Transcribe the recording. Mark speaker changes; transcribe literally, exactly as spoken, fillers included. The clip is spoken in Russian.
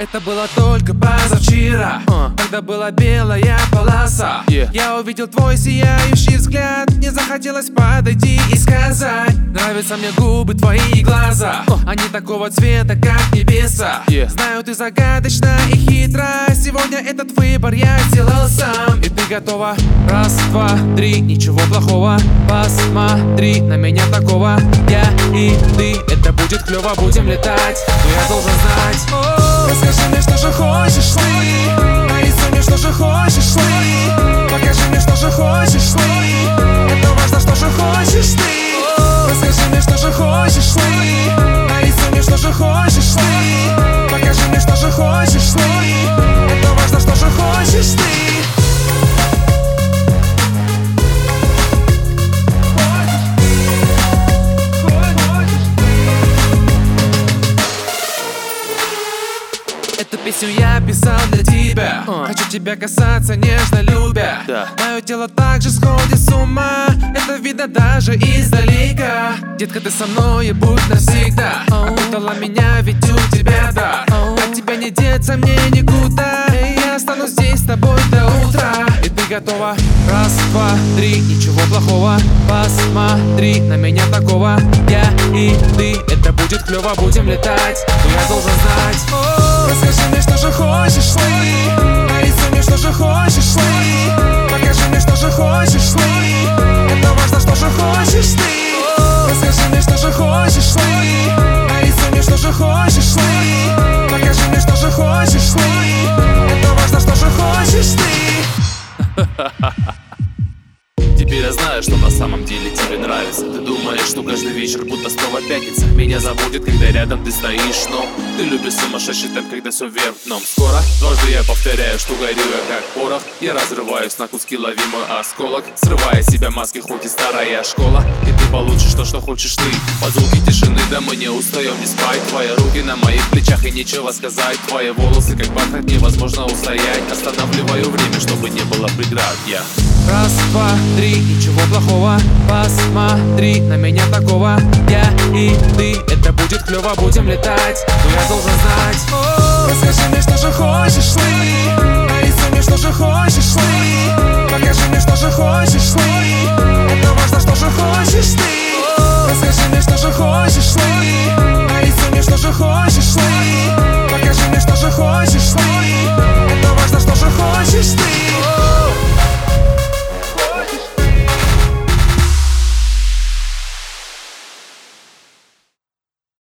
Speaker 1: Это было только позавчера, uh. когда была белая полоса. yeah. Я увидел твой сияющий взгляд, мне захотелось подойти и сказать: нравятся мне губы, твои и глаза, uh. они такого цвета, как небеса. yeah. Знаю, ты загадочна и хитра, сегодня этот выбор я сделал сам. И ты готова? Раз, два, три, ничего плохого. Посмотри на меня такого. Я и ты, это будет клево, будем летать. Но я должен знать. oh. Расскажи мне, что же хочешь ты, нарисуй мне, что же хочешь ты, покажи мне, что же хочешь ты, это важно, что же хочешь ты. Расскажи мне, что же хочешь ты, нарисуй мне, что же хочешь ты, покажи мне, что же хочешь ты, это важно, что же хочешь ты. Эту песню я писал для тебя. uh. Хочу тебя касаться, нежно любя. да. Мое тело также сходит с ума, это видно даже издалека. Детка, ты со мной и будь навсегда. oh. Опутала меня, ведь у тебя да. oh. От тебя не деться мне никуда. Я останусь здесь с тобой до утра. И ты готова? Раз, два, три, ничего плохого. Посмотри на меня такого. Я и ты, это будет клево, будем летать. Но я должен знать. oh. Расскажи мне, что же хочешь ты, нарисуй мне, что же хочешь ты, покажи мне, что же хочешь ты, это важно, что же хочешь ты. Расскажи мне, что же хочешь ты, нарисуй мне, что же хочешь ты, покажи мне, что же хочешь ты, это важно, что же хочешь ты.
Speaker 2: Теперь я знаю, что на самом деле тебе нравится. Ты думаешь, что каждый вечер будто снова пятница. Меня заводит, когда рядом ты стоишь, но ты любишь сумасшедший темп, когда все вверх дном. Скоро дважды я повторяю, что горю я как порох. Я разрываюсь на куски, лови мой осколок, срывая с себя маски, хоть и старая школа. И ты получишь то, что хочешь ты. Под звуки тишины, да мы не устаем не спать. Твои руки на моих плечах и нечего сказать. Твои волосы как бархат, невозможно устоять. Останавливаю время, чтобы не было преград. Я
Speaker 1: Раз, два, три, ничего плохого. Посмотри на меня такого. Я и ты, это будет клево, будем летать. Но я должен знать. oh. Расскажи мне, что же хочешь ты, нарисуй мне, что же хочешь ты, покажи мне,